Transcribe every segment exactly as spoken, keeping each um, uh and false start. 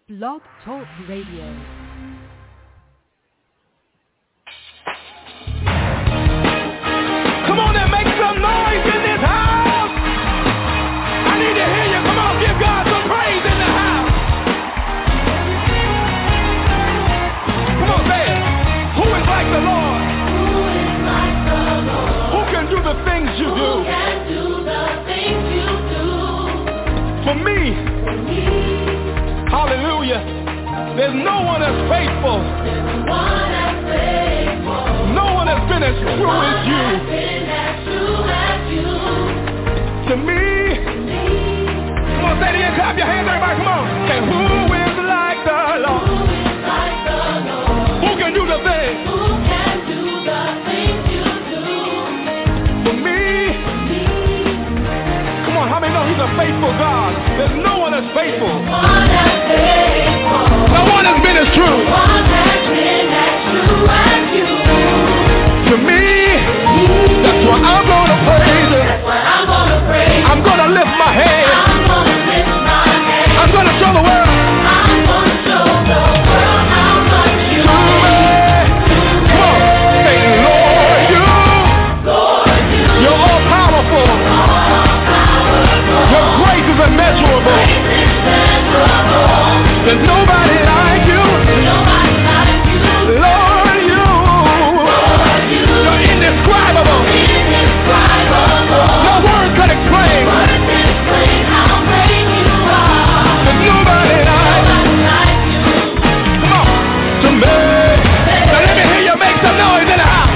Blog Talk Radio. Come on and make some noise in this house. I need to hear you. Come on, give God some praise in the house. Come on, say it. Who is like the Lord? Who is like the Lord? Who can do the things you Who do? can do the things you do? For me, For me, hallelujah, there's no one as faithful. there's one as faithful. No one has been as true One as has you. been as true as you. To me, Me, come on, say it again. Clap your hands, everybody. Come on. Say, who is like the who Lord? is like the Lord? Who can do the things? Who can do the things you do? For me, Me, come on, how many know he's a faithful God? There's no one as faithful. one as faithful. No one has been as true. One has been as true as you. To me, that's why I'm gonna praise him. That's why I'm gonna praise. I'm gonna lift my hand. I'm gonna lift my hand. I'm gonna show the world. I'm gonna show the world how much you To me. Come on, say, Lord, you, Lord, you you're all powerful. are powerful. Your grace is immeasurable. There's nobody like you. Nobody like you. Lord, you, Lord, you you're indescribable. indescribable. No words can explain. Words can explain how great you are. There's nobody like you. Nobody like you. Come on, to me. Now let me hear you make some noise in the house.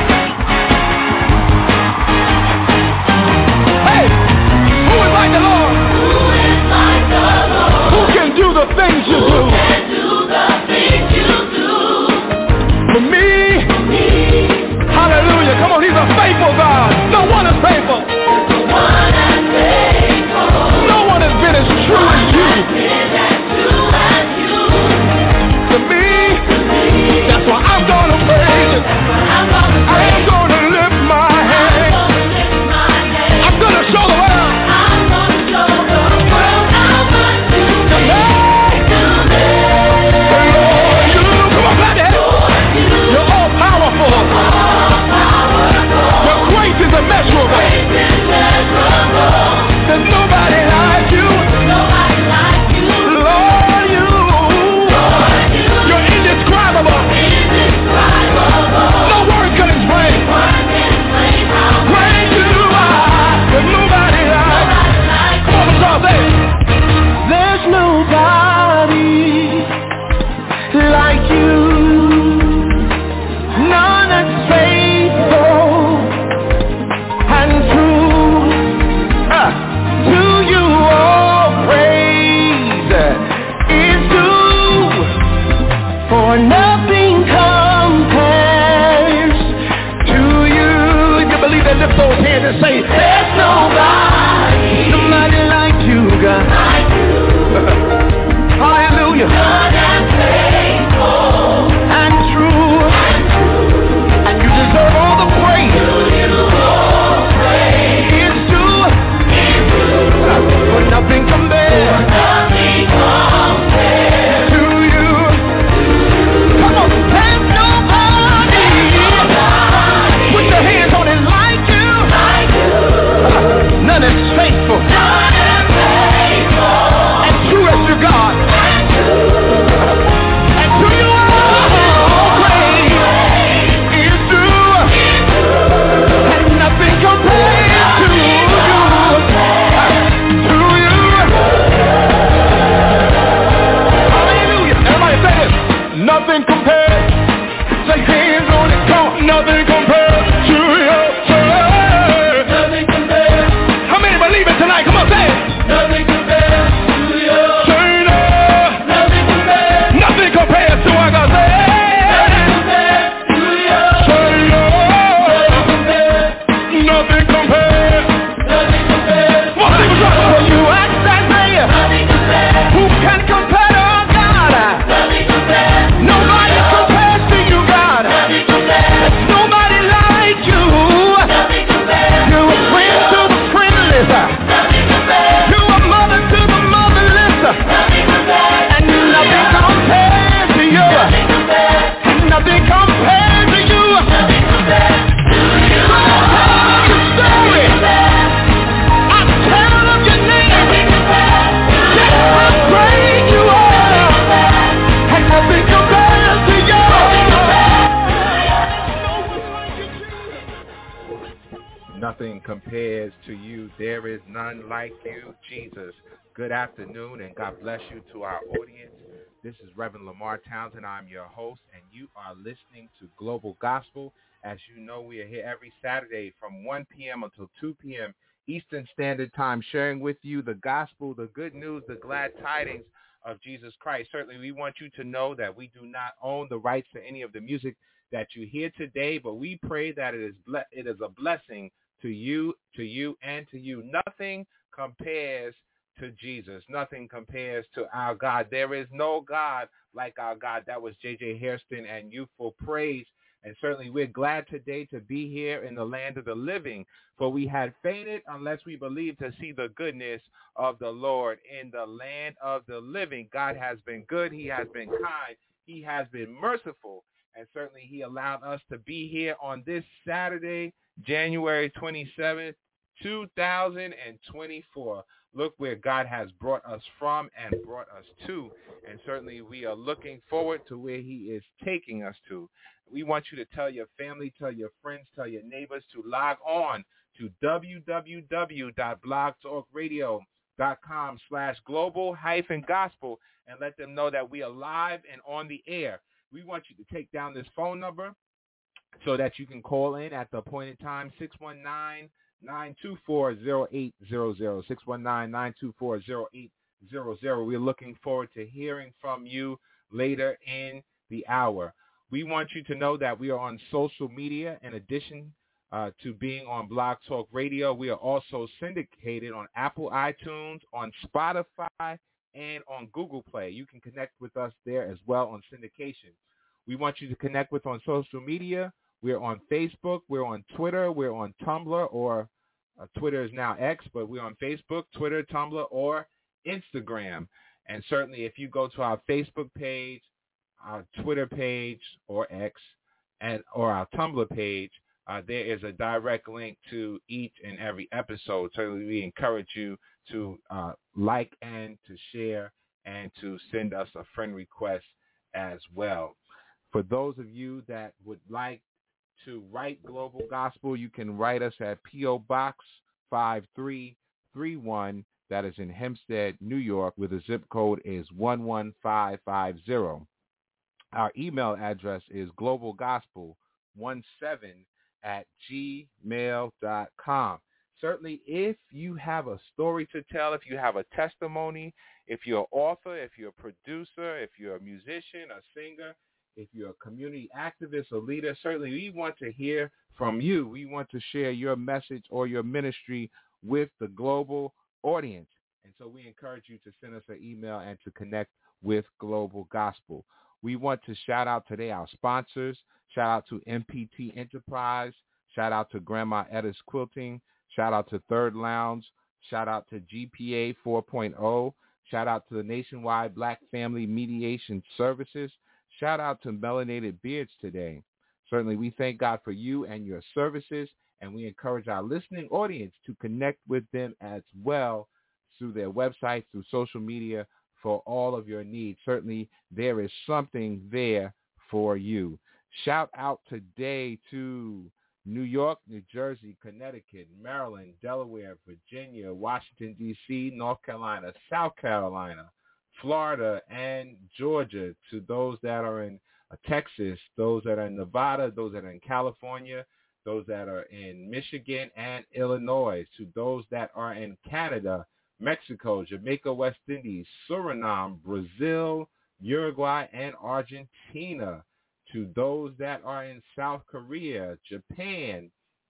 Hey, who is like the Lord? Who is like the Lord? Who can do the things you Who do? can do the things you do? For me, Me, hallelujah. Come on, he's a faithful God. No one is faithful. the one as faithful. No one has been as true as you. Been as true as you. To me, that's why I'm gonna praise him. I'm gonna I am praise. gonna lift my I'm hand. gonna lift my hand. I'm gonna show the world. I'm gonna show the world how much you Hey, do. compares to you. There is none like you, Jesus. Good afternoon, and God bless you to our audience. This is Reverend Lamar Townsend. I'm your host, and you are listening to Global Gospel. As you know, we are here every Saturday from one p.m. until two p.m. Eastern Standard Time, sharing with you the gospel, the good news, the glad tidings of Jesus Christ. Certainly, we want you to know that we do not own the rights to any of the music that you hear today, but we pray that it is ble- it is a blessing to you, to you, and to you. Nothing compares to Jesus. Nothing compares to our God. There is no God like our God. That was J J Hairston and Youthful Praise. And certainly we're glad today to be here in the land of the living, for we had fainted unless we believed to see the goodness of the Lord in the land of the living. God has been good. He has been kind. He has been merciful. And certainly he allowed us to be here on this Saturday, January twenty-seventh, two thousand twenty-four. Look where God has brought us from and brought us to. And certainly we are looking forward to where he is taking us to. We want you to tell your family, tell your friends, tell your neighbors to log on to www.blogtalkradio.com slash global hyphen gospel and let them know that we are live and on the air. We want you to take down this phone number so that you can call in at the appointed time, six one nine, nine two four, zero eight zero zero, six one nine, nine two four, zero eight zero zero. We're looking forward to hearing from you later in the hour. We want you to know that we are on social media. In addition uh, to being on Blog Talk Radio, we are also syndicated on Apple iTunes, on Spotify, and on Google Play. You can connect with us there as well on syndication. We want you to connect with on social media. We're on Facebook. We're on Twitter. We're on Tumblr, or uh, Twitter is now X, but we're on Facebook, Twitter, Tumblr, or Instagram. And certainly if you go to our Facebook page, our Twitter page, or X, and or our Tumblr page, uh, there is a direct link to each and every episode. Certainly we encourage you to uh, like and to share and to send us a friend request as well. For those of you that would like to write Global Gospel, you can write us at P O Box five three three one. That is in Hempstead, New York, where the zip code is one one five five zero. Our email address is globalgospel seventeen at gmail dot com. Certainly, if you have a story to tell, if you have a testimony, if you're an author, if you're a producer, if you're a musician, a singer, if you're a community activist or leader, certainly we want to hear from you. We want to share your message or your ministry with the global audience. And so we encourage you to send us an email and to connect with Global Gospel. We want to shout out today our sponsors. Shout out to M P T Enterprise. Shout out to Grandma Edda's Quilting. Shout out to Third Lounge. Shout out to G P A four point oh. Shout out to the Nationwide Black Family Mediation Services. Shout out to Melanated Beards today. Certainly, we thank God for you and your services, and we encourage our listening audience to connect with them as well through their websites, through social media, for all of your needs. Certainly, there is something there for you. Shout out today to New York, New Jersey, Connecticut, Maryland, Delaware, Virginia, Washington, D C, North Carolina, South Carolina, Florida, and Georgia, to those that are in uh, Texas, those that are in Nevada, those that are in California, those that are in Michigan and Illinois, to those that are in Canada, Mexico, Jamaica, West Indies, Suriname, Brazil, Uruguay, and Argentina, to those that are in South Korea, Japan,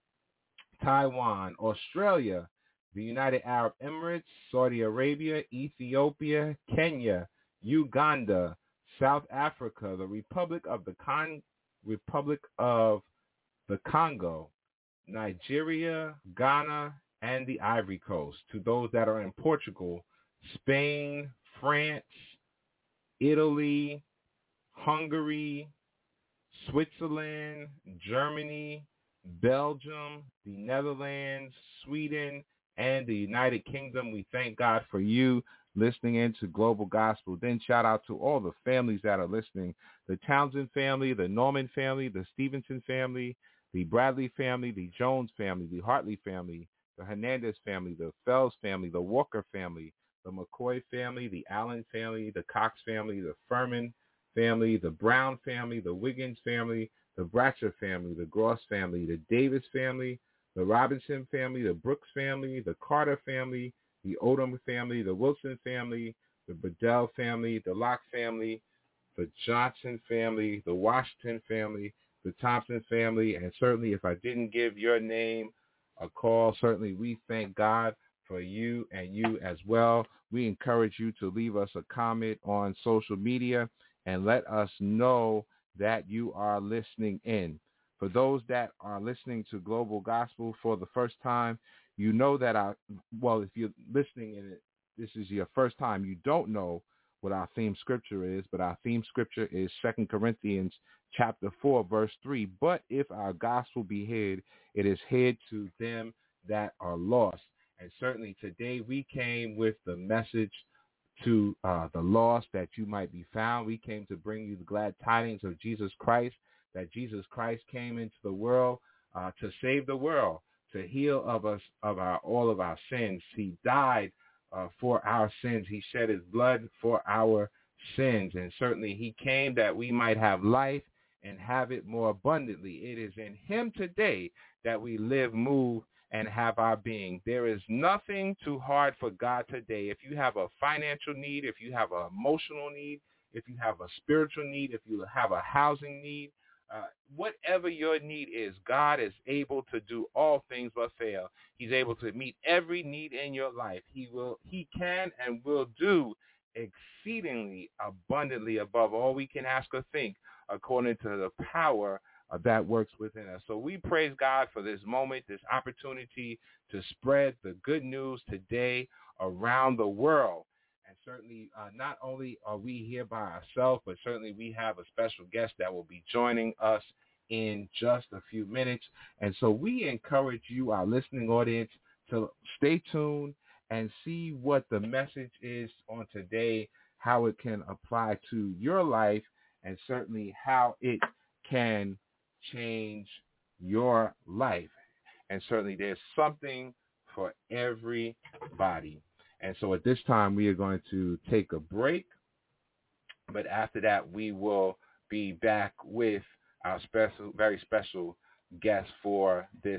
Taiwan, Australia, the United Arab Emirates, Saudi Arabia, Ethiopia, Kenya, Uganda, South Africa, the Republic of the Con- Republic of the Congo, Nigeria, Ghana, and the Ivory Coast. To those that are in Portugal, Spain, France, Italy, Hungary, Switzerland, Germany, Belgium, the Netherlands, Sweden, and the United Kingdom. We thank God for you listening into Global Gospel. Then shout out to all the families that are listening, the Townsend family, the Norman family, the Stevenson family, the Bradley family, the Jones family, the Hartley family, the Hernandez family, the Fells family, the Walker family, the McCoy family, the Allen family, the Cox family, the Furman family, the Brown family, the Wiggins family, the Bratcher family, the Gross family, the Davis family, the Robinson family, the Brooks family, the Carter family, the Odom family, the Wilson family, the Bedell family, the Locke family, the Johnson family, the Washington family, the Thompson family, and certainly if I didn't give your name a call, certainly we thank God for you and you as well. We encourage you to leave us a comment on social media and let us know that you are listening in. For those that are listening to Global Gospel for the first time, you know that our, well, if you're listening and this is your first time, you don't know what our theme scripture is, but our theme scripture is Second Corinthians chapter four, verse three. But if our gospel be hid, it is hid to them that are lost. And certainly today we came with the message to uh, the lost that you might be found. We came to bring you the glad tidings of Jesus Christ, that Jesus Christ came into the world uh, to save the world, to heal of us of our all of our sins. He died uh, for our sins. He shed his blood for our sins. And certainly he came that we might have life and have it more abundantly. It is in him today that we live, move, and have our being. There is nothing too hard for God today. If you have a financial need, if you have an emotional need, if you have a spiritual need, if you have a housing need, uh, whatever your need is, God is able to do all things but fail. He's able to meet every need in your life. He will, he can and will do exceedingly abundantly above all we can ask or think, according to the power Uh, that works within us. So we praise God for this moment, this opportunity to spread the good news today around the world. And certainly uh, not only are we here by ourselves, but certainly we have a special guest that will be joining us in just a few minutes. And so we encourage you, our listening audience, to stay tuned and see what the message is on today, how it can apply to your life, and certainly how it can change your life. And certainly there's something for everybody. And so at this time we are going to take a break, but after that we will be back with our special, very special guest for this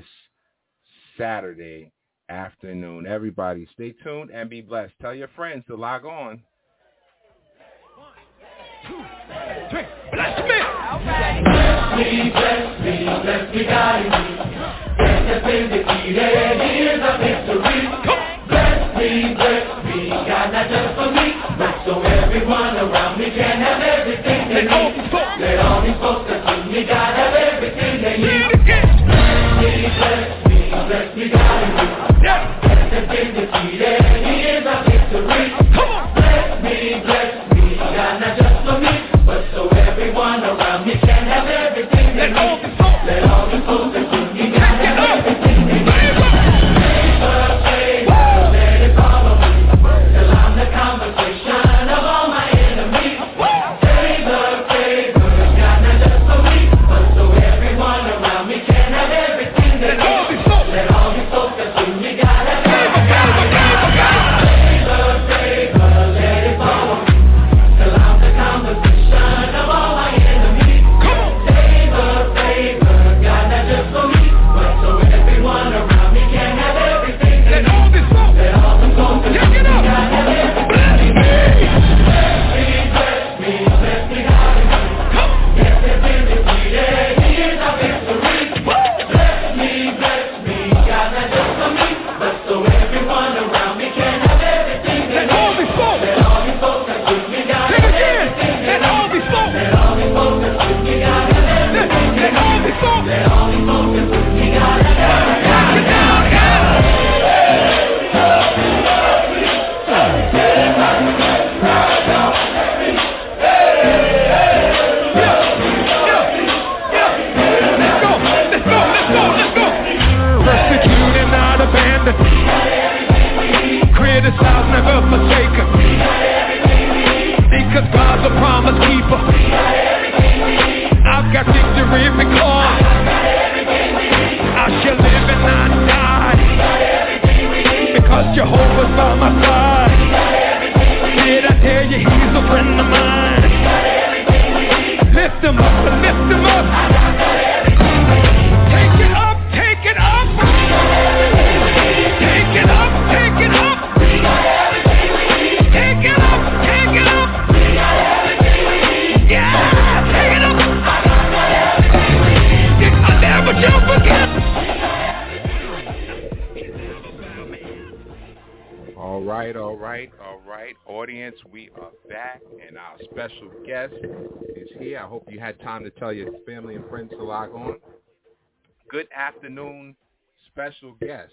Saturday afternoon. Everybody stay tuned and be blessed. Tell your friends to log on. Drink. Bless me. Okay. Bless me, bless me, bless me, guide me. Death has been defeated, years of victory. Bless me, bless me, God, not just for me, but so everyone around me can have everything they need. Let all these folks that see me, God, have everything they need. Bless me, bless me, bless me, guide me. Death has been defeated, years of victory. Bless me, bless me, God, not just for me, but so everyone around me can have everything they need. Let all the folks that see me can have everything they need. Favor, favor, let it follow me, till I'm the conversation of all my enemies. Favor, favor, a friend of mine. We got everything we need. Lift them up, lift them up. I got everything we need. Take it up, take it up. We got everything we need. Take it up, take it up. We got everything we need. Take it up, take it up. We got everything we need. Yeah, take it up. I got everything we need. I never jump again. All right, all right, all right. Audience, we are back, and our special guest is here. I hope you had time to tell your family and friends to log on. Good afternoon, special guest.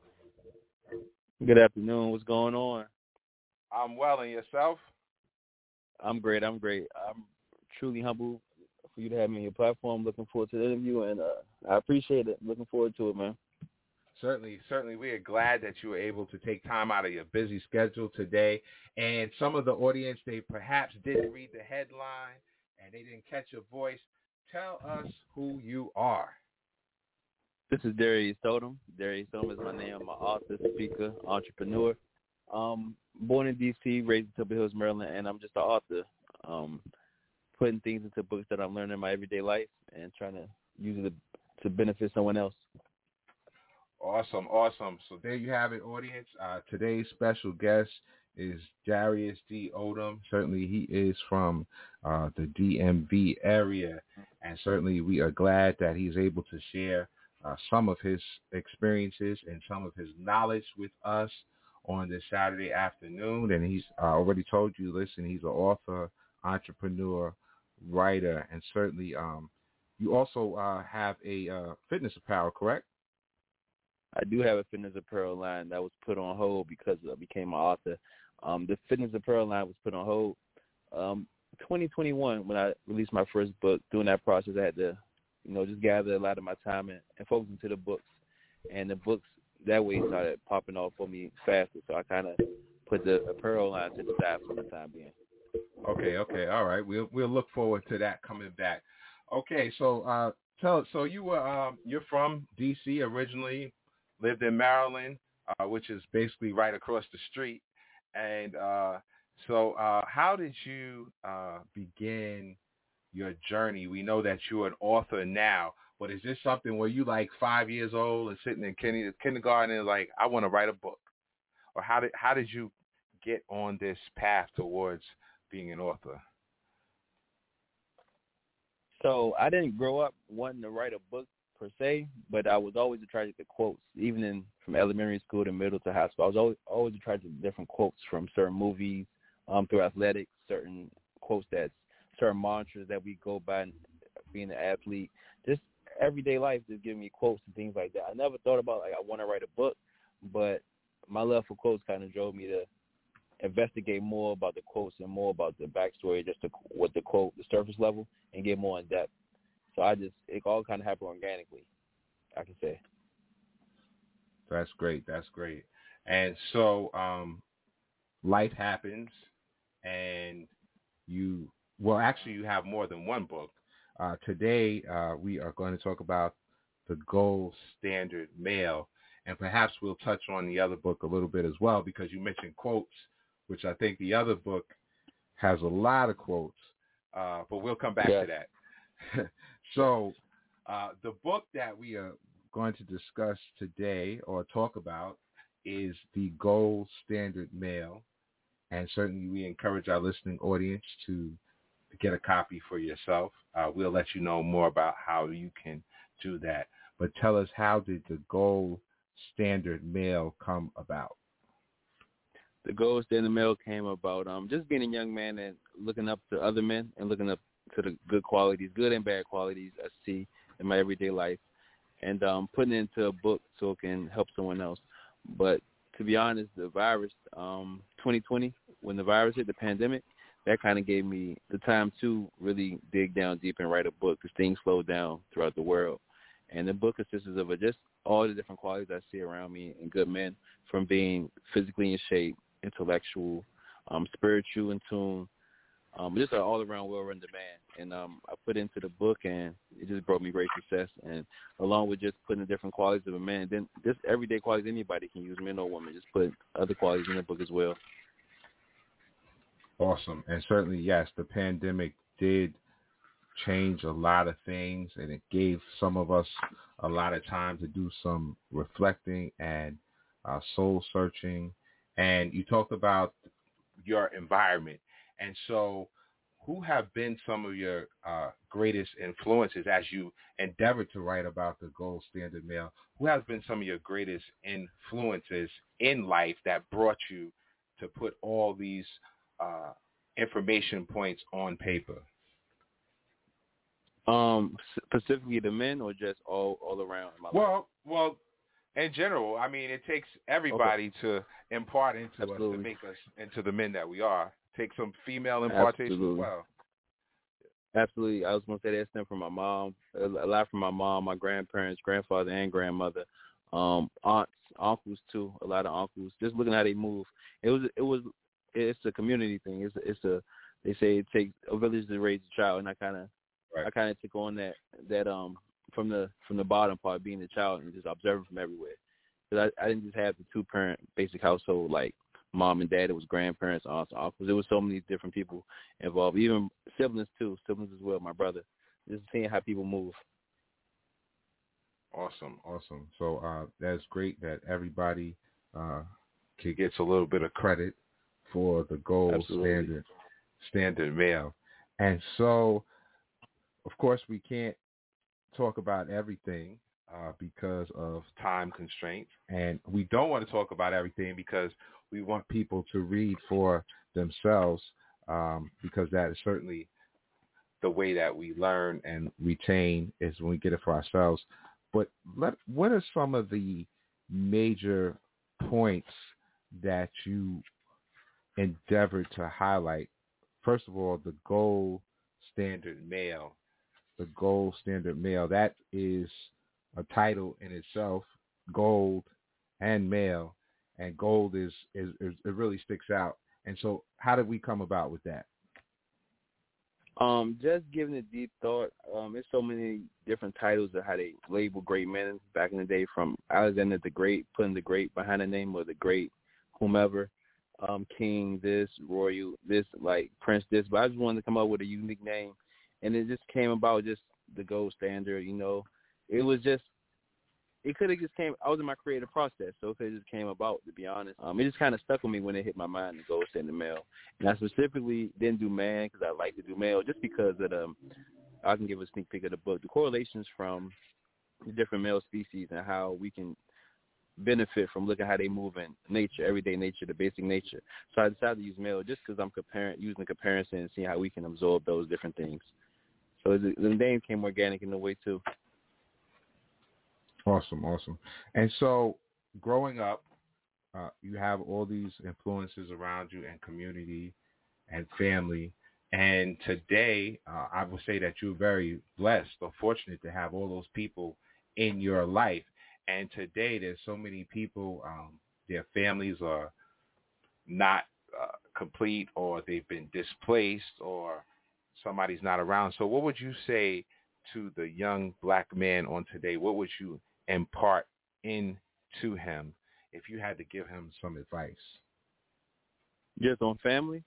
Good afternoon. What's going on? I'm well, and yourself? I'm great. I'm great. I'm truly humble for you to have me on your platform. Looking forward to the interview, and uh, I appreciate it. Looking forward to it, man. Certainly, certainly. We are glad that you were able to take time out of your busy schedule today. And some of the audience, they perhaps didn't read the headline and they didn't catch your voice. Tell us who you are. This is Darius Totem. Darius Totem is my name. I'm an author, speaker, entrepreneur. Um, born in D C, raised in Temple Hills, Maryland, and I'm just an author, um, putting things into books that I'm learning in my everyday life and trying to use it to benefit someone else. Awesome, awesome. So there you have it, audience. Uh, today's special guest is Darius D. Odom. Certainly he is from uh, the D M V area, and certainly we are glad that he's able to share uh, some of his experiences and some of his knowledge with us on this Saturday afternoon. And he's uh, already told you, listen, he's an author, entrepreneur, writer, and certainly um, you also uh, have a uh, fitness apparel, correct? I do have a fitness apparel line that was put on hold because I became an author. Um, the fitness apparel line was put on hold um, twenty twenty-one when I released my first book. During that process, I had to, you know, just gather a lot of my time and, and focus into the books. And the books that way started popping off for me faster, so I kind of put the apparel line to the side for the time being. Okay, okay, all right. We'll we'll look forward to that coming back. Okay, so uh, tell so you were um, you're from D C originally. Lived in Maryland, uh, which is basically right across the street. And uh, so uh, how did you uh, begin your journey? We know that you're an author now, but is this something where you like five years old and sitting in kinder- kindergarten and like, I want to write a book? Or how did how did you get on this path towards being an author? So I didn't grow up wanting to write a book per se, but I was always attracted to quotes, even in from elementary school to middle to high school. I was always always attracted to different quotes from certain movies, um, through athletics, certain quotes that, certain mantras that we go by being an athlete. Just everyday life, just giving me quotes and things like that. I never thought about like I want to write a book, but my love for quotes kind of drove me to investigate more about the quotes and more about the backstory, just the, what the quote, the surface level, and get more in depth. So I just, it all kind of happened organically, I can say. That's great. That's great. And so um, life happens, and you, well, actually you have more than one book. Uh, today uh, we are going to talk about The Gold Standard Male, and perhaps we'll touch on the other book a little bit as well, because you mentioned quotes, which I think the other book has a lot of quotes, uh, but we'll come back yeah. to that. So uh, the book that we are going to discuss today or talk about is The Gold Standard Male. And certainly we encourage our listening audience to get a copy for yourself. Uh, we'll let you know more about how you can do that. But tell us, how did The Gold Standard Male come about? The Gold Standard Male came about um, just being a young man and looking up to other men and looking up to the good qualities, good and bad qualities I see in my everyday life, and um, putting it into a book so it can help someone else. But to be honest, the virus, um, twenty twenty, when the virus hit, the pandemic, that kind of gave me the time to really dig down deep and write a book, because things slowed down throughout the world. And the book consists of just all the different qualities I see around me in good men, from being physically in shape, intellectual, um, spiritual in tune, Um, just an all-around, well-rounded man. And um, I put it into the book, and it just brought me great success. And along with just putting the different qualities of a man, then just everyday qualities anybody can use, men or women, just put other qualities in the book as well. Awesome. And certainly, yes, the pandemic did change a lot of things, and it gave some of us a lot of time to do some reflecting and uh, soul searching. And you talked about your environment. And so who have been some of your uh, greatest influences as you endeavor to write about the gold standard male? Who has been some of your greatest influences in life that brought you to put all these uh, information points on paper? Um, specifically the men, or just all all around my Well, life? well, in general, I mean, it takes everybody okay. to impart into Absolutely. us to make us into the men that we are. Take some female impartation Absolutely. as well. Absolutely. I was going to say that stemmed from my mom, a lot from my mom, my grandparents, grandfather and grandmother, um, aunts, uncles too, a lot of uncles. Just looking at how they move. It was, it was, it's a community thing. It's, it's a, they say it takes a village to raise a child, and I kind of, right. I kind of took on that, that um, from the from the bottom part, being a child and just observing from everywhere. Because I, I didn't just have the two parent basic household like mom and dad. It was grandparents, aunts, uncles. There was so many different people involved, even siblings too, siblings as well. My brother, just seeing how people move. Awesome, awesome. So uh, that's great that everybody uh, can gets a little bit of credit for the gold Absolutely. standard standard male. And so, of course, we can't talk about everything uh, because of time constraints, and we don't want to talk about everything because we want people to read for themselves, um, because that is certainly the way that we learn and retain, is when we get it for ourselves. But let, what are some of the major points that you endeavored to highlight? First of all, the gold standard male. The gold standard male, that is a title in itself, gold and male, and gold is, is, is it really sticks out. And so how did we come about with that? Um, just giving it deep thought. Um, there's so many different titles of how they label great men back in the day, from Alexander the Great, putting the great behind the name of the great whomever, um, king, this, royal, this, like prince, this. But I just wanted to come up with a unique name. And it just came about, just the gold standard, you know. It was just, it could have just came, I was in my creative process, so it could have just came about, to be honest. Um, it just kind of stuck with me when it hit my mind, the gold standard male. And I specifically didn't do man because I like to do male, just because of the, I can give a sneak peek of the book, the correlations from the different male species and how we can benefit from looking how they move in nature, everyday nature, the basic nature. So I decided to use male just because I'm comparing, using the comparison and seeing how we can absorb those different things. So the, the name came organic in a way too. Awesome, awesome. And so growing up, uh, you have all these influences around you and community and family. And today, uh, I would say that you're very blessed or fortunate to have all those people in your life. And today there's so many people, um, their families are not uh, complete, or they've been displaced, or somebody's not around. So what would you say to the young black man on today? What would you impart into him if you had to give him some advice? Just on family?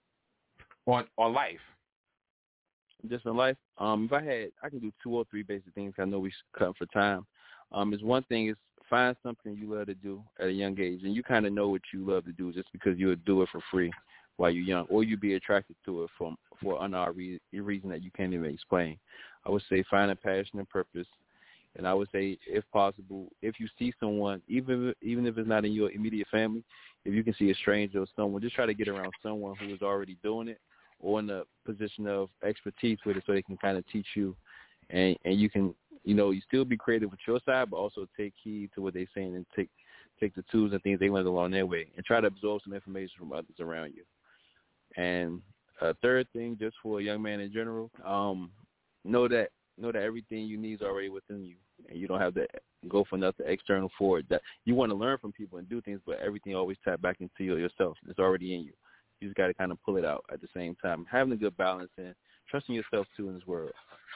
On on life. Just on life? Um, if I had, I can do two or three basic things. I know we cut for time. Um, is one thing is find something you love to do at a young age, and you kind of know what you love to do just because you would do it for free while you're young, or you'd be attracted to it for for an unknown re- reason that you can't even explain. I would say find a passion and purpose, and I would say, if possible, if you see someone, even even if it's not in your immediate family, if you can see a stranger or someone, just try to get around someone who is already doing it or in a position of expertise with it, so they can kind of teach you, and and you can, you know, you still be creative with your side, but also take heed to what they're saying and take take the tools and things they learned along their way, and try to absorb some information from others around you. And a third thing, just for a young man in general, um, know that know that everything you need is already within you, and you don't have to go for nothing external for it. That you want to learn from people and do things, but everything always tap back into you yourself. It's already in you. You just got to kind of pull it out at the same time. Having a good balance and trusting yourself too in this world.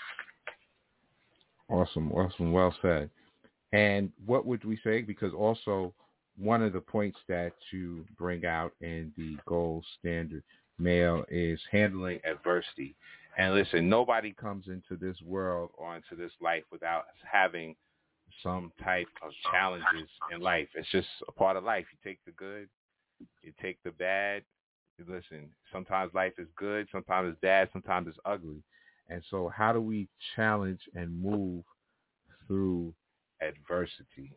Awesome, awesome, well said. And what would we say? Because also one of the points that you bring out in the gold standard male, is handling adversity. And listen, nobody comes into this world or into this life without having some type of challenges in life. It's just a part of life. You take the good, you take the bad. Listen, sometimes life is good, sometimes it's bad, sometimes it's ugly. And so how do we challenge and move through adversity?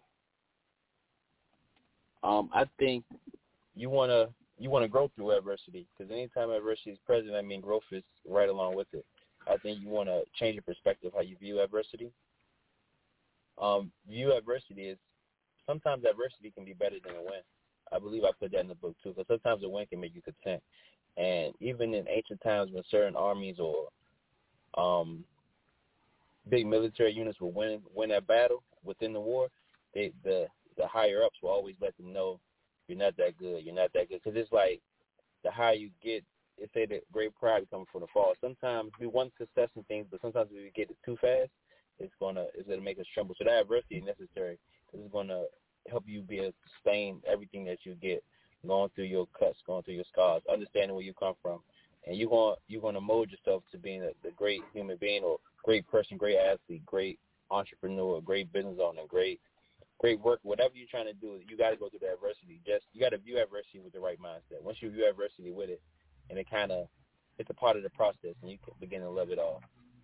Um, I think you want to you want to grow through adversity, because anytime adversity is present, I mean growth is right along with it. I think you want to change your perspective, how you view adversity. Um, view adversity is sometimes adversity can be better than a win. I believe I put that in the book too, because sometimes a win can make you content. And even in ancient times when certain armies or um, big military units will win win that battle within the war, they, the the higher ups will always let them know you're not that good, you're not that good, because it's like the higher you get, it say that great pride comes from the fall. Sometimes we want success in things, but sometimes if we get it too fast, it's gonna it's gonna make us tremble. So that adversity is necessary, because it's gonna help you be able to sustain everything that you get, going through your cuts, going through your scars, understanding where you come from, and you're gonna you're gonna mold yourself to being a, the great human being or great person, great athlete, great entrepreneur, great business owner, great great work, whatever you're trying to do. You got to go through the adversity. Just you got to view adversity with the right mindset. Once you view adversity with it, and it kind of it's a part of the process, and you can begin to love it all.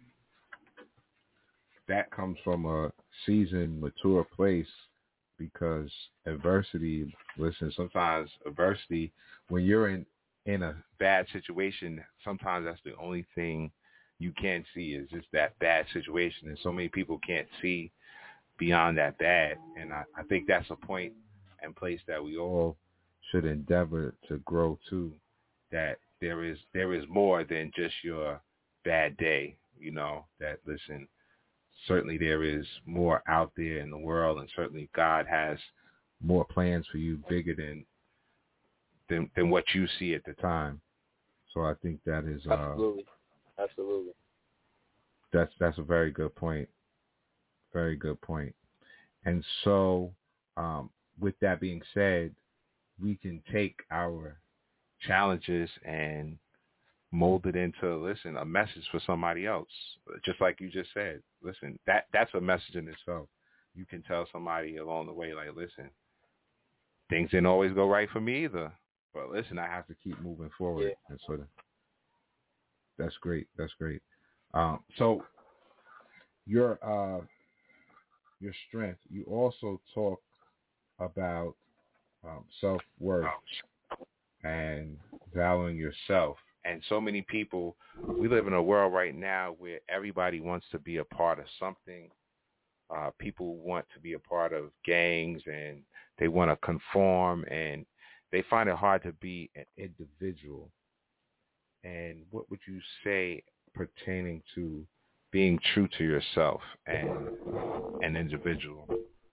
That comes from a seasoned, mature place, because adversity, listen, sometimes adversity, when you're in, in a bad situation, sometimes that's the only thing you can see is just that bad situation. And so many people can't see beyond that bad. And I, I think that's a point and place that we all should endeavor to grow to, that there is there is more than just your bad day, you know, that, listen, certainly there is more out there in the world, and certainly God has more plans for you, bigger than than, than what you see at the time. So I think that is uh, absolutely, absolutely. That's that's a very good point. Very good point. And so, um, with that being said, we can take our challenges and mold it into, listen, a message for somebody else. Just like you just said, listen, that that's a message in itself. You can tell somebody along the way, like, listen, things didn't always go right for me either, but listen, I have to keep moving forward. Yeah. And so that's great. That's great. Um, so your uh, your strength. You also talk about um, self-worth and valuing yourself. And so many people, we live in a world right now where everybody wants to be a part of something. Uh, people want to be a part of gangs, and they want to conform, and they find it hard to be an individual. And what would you say pertaining to being true to yourself and an individual?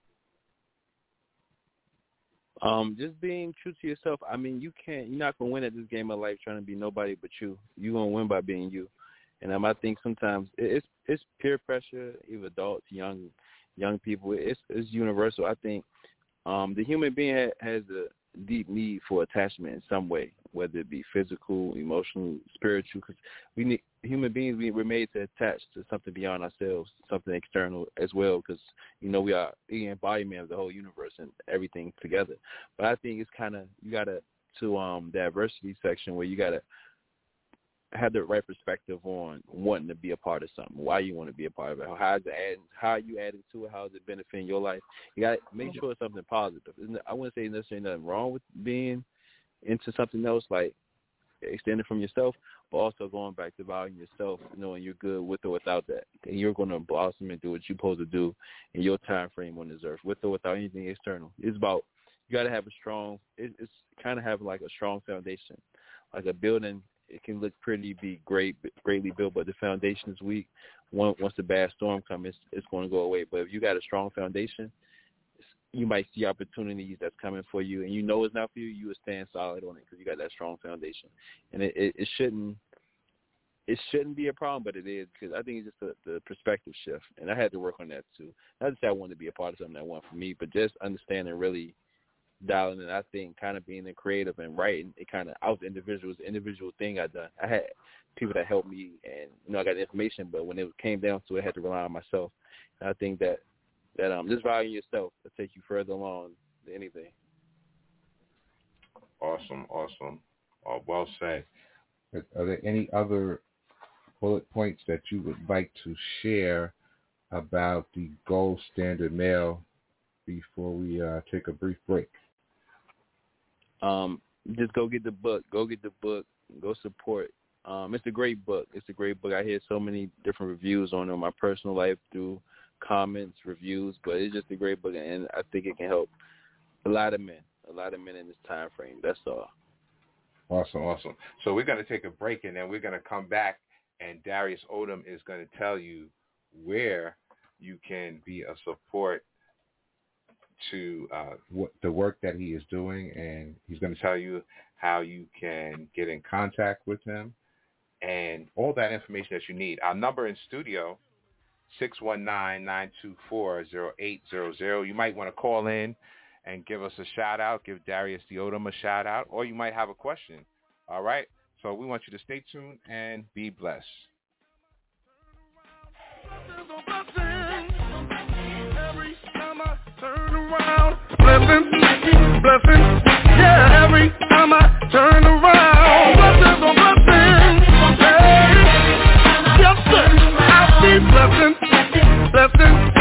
Um, just being true to yourself. I mean, you can't. You're not gonna win at this game of life trying to be nobody but you. You're gonna win by being you. And um, I think sometimes it's it's peer pressure, either adults, young young people. It's it's universal. I think um, the human being ha- has a deep need for attachment in some way, whether it be physical, emotional, spiritual. Because we need human beings. We, we're made to attach to something beyond ourselves, something external as well. Because you know we are the embodiment of the whole universe and everything together. But I think it's kind of you gotta to um the adversity section where you gotta have the right perspective on wanting to be a part of something, why you want to be a part of it, how is it adding, how are you adding to it, how is it benefiting your life. You got to make sure it's something positive. I wouldn't say necessarily nothing wrong with being into something else, like extending from yourself, but also going back to valuing yourself, knowing you're good with or without that. And you're going to blossom and do what you're supposed to do in your time frame on this earth, with or without anything external. It's about, you got to have a strong, it, it's kind of have like a strong foundation, like a building. It can look pretty, be great, greatly built, but the foundation is weak. Once a bad storm comes, it's, it's going to go away. But if you got a strong foundation, you might see opportunities that's coming for you, and you know it's not for you. You will stand solid on it because you got that strong foundation. And it, it, it shouldn't, it shouldn't be a problem, but it is, because I think it's just a, the perspective shift, and I had to work on that too. Not to say I wanted to be a part of something that wasn't for me, but just understanding really dialing in. I think kind of being a creative and writing, it kind of, I was an individual, it was an individual thing I done. I had people that helped me, and, you know, I got the information, but when it came down to it, I had to rely on myself. And I think that, that um, just valuing yourself will take you further along than anything. Awesome, awesome. Uh, well said. Are there any other bullet points that you would like to share about the Gold Standard Mail before we uh, take a brief break? Um, just go get the book. Go get the book. Go support. Um, it's a great book. It's a great book. I hear so many different reviews on it, on my personal life through comments, reviews, but it's just a great book, and I think it can help a lot of men, a lot of men in this time frame. That's all. Awesome, awesome. So we're going to take a break, and then we're going to come back, and Darius Odom is going to tell you where you can be a support to uh, what, the work that he is doing, and he's going to tell you how you can get in contact with him and all that information that you need. Our number in studio, six one nine, nine two four, zero eight zero zero. You might want to call in and give us a shout-out, give Darius D. Odom a shout-out, or you might have a question. All right? So we want you to stay tuned and be blessed. Every time I turn around, blessings, blessings, yeah, every time I turn around, blessings on blessings, hey, yes sir, I see blessings, blessings,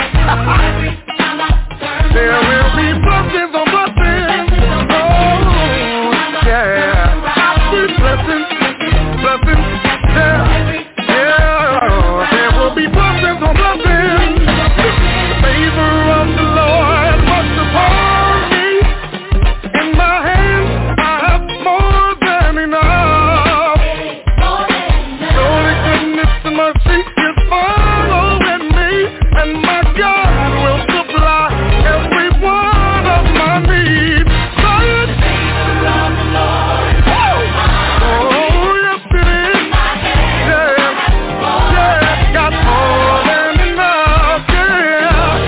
there will be blessings on blessings, oh, yeah, I see blessings, blessings, yeah, yeah, there will be blessings on blessings. Favor of the Lord was upon me. In my hands I have more than enough. Surely goodness and mercy is following me, and my God will supply every one of my needs. Say it. Favor of the Lord. Oh, yes it is. Yeah, yeah, got more than enough. Yeah.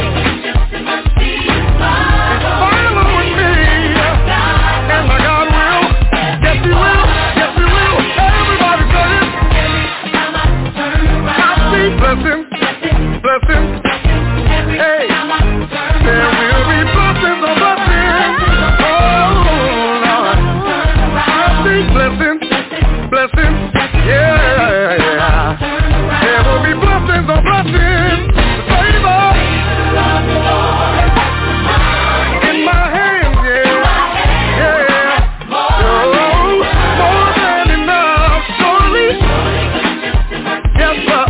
Blessings, blessings, hey, there will be blessings on blessings, oh Lord, I see blessings, blessings, yeah, yeah, there will be blessings on blessings, favor, in my hands, yeah, yeah, oh, more than enough, surely, yes sir.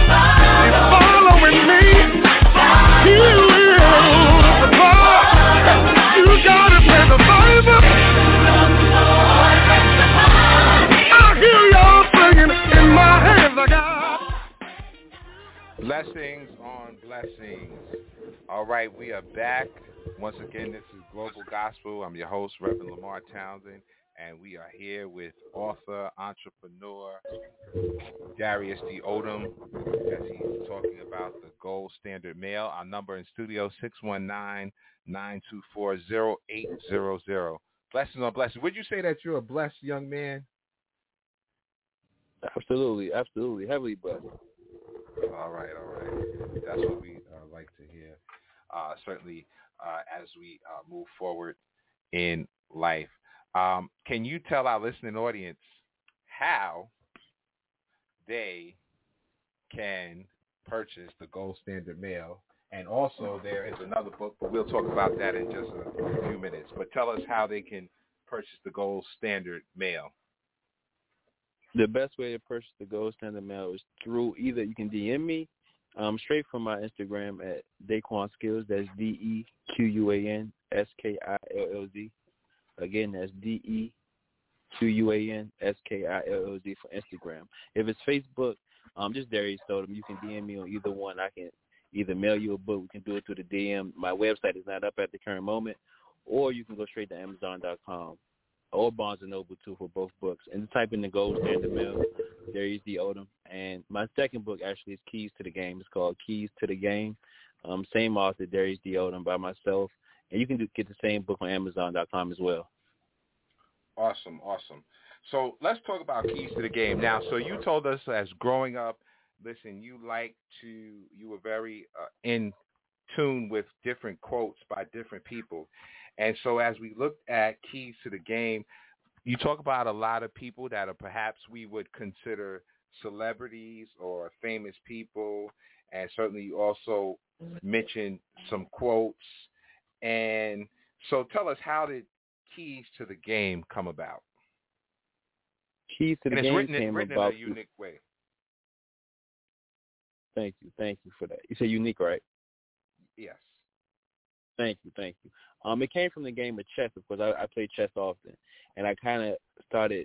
Blessings on blessings. All right, we are back. Once again, this is Global Gospel. I'm your host, Reverend Lamar Townsend, and we are here with author, entrepreneur, Darius D. Odom, as he's talking about the Gold Standard Mail. Our number in studio, six one nine, nine two four, zero eight zero zero. Blessings on blessings. Would you say that you're a blessed young man? Absolutely, absolutely. Heavily blessed. All right, all right. That's what we uh, like to hear. Uh, certainly, uh, as we uh, move forward in life. Um, can you tell our listening audience how they can purchase the Gold Standard Mail? And also, there is another book, but we'll talk about that in just a few minutes. But tell us how they can purchase the Gold Standard Mail. The best way to purchase the Gold Standard Mail is through either you can D M me um, straight from my Instagram at Daquan Skills. That's D E Q U A N S K I L L Z. Again, that's D E Q U A N S K I L L Z for Instagram. If it's Facebook, um, just Darius Odom. You can D M me on either one. I can either mail you a book. We can do it through the D M. My website is not up at the current moment. Or you can go straight to Amazon dot com. Or Barnes and Noble, too, for both books. And type in the Gold Standard Mail, Darius D. Odom. And my second book actually is Keys to the Game. It's called Keys to the Game. Um, same author, Darius D. Odom, by myself. And you can do, get the same book on Amazon dot com as well. Awesome, awesome. So let's talk about keys to the game. Now, so you told us as growing up, listen, you like to, you were very uh, in tune with different quotes by different people. And so as we looked at keys to the game, you talk about a lot of people that are perhaps we would consider celebrities or famous people. And certainly you also mentioned some quotes. And so tell us, how did Keys to the Game come about? Keys to the and Game it's written, came written about in a unique way. Thank you. Thank you for that. You say unique, right? Yes. Thank you. Thank you. Um, it came from the game of chess, of course. I, I play chess often, and I kind of started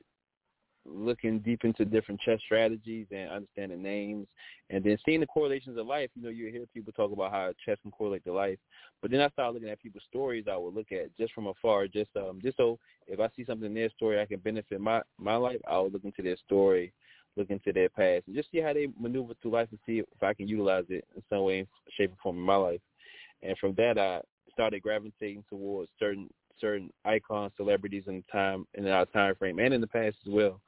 looking deep into different chess strategies and understanding names, and then seeing the correlations of life. You know, you hear people talk about how chess can correlate to life, but then I started looking at people's stories. I would look at just from afar, just um, just so if I see something in their story I can benefit my my life, I would look into their story, look into their past, and just see how they maneuver through life and see if I can utilize it in some way, shape, or form in my life. And from that, I started gravitating towards certain certain icons, celebrities in the time in our time frame and in the past as well.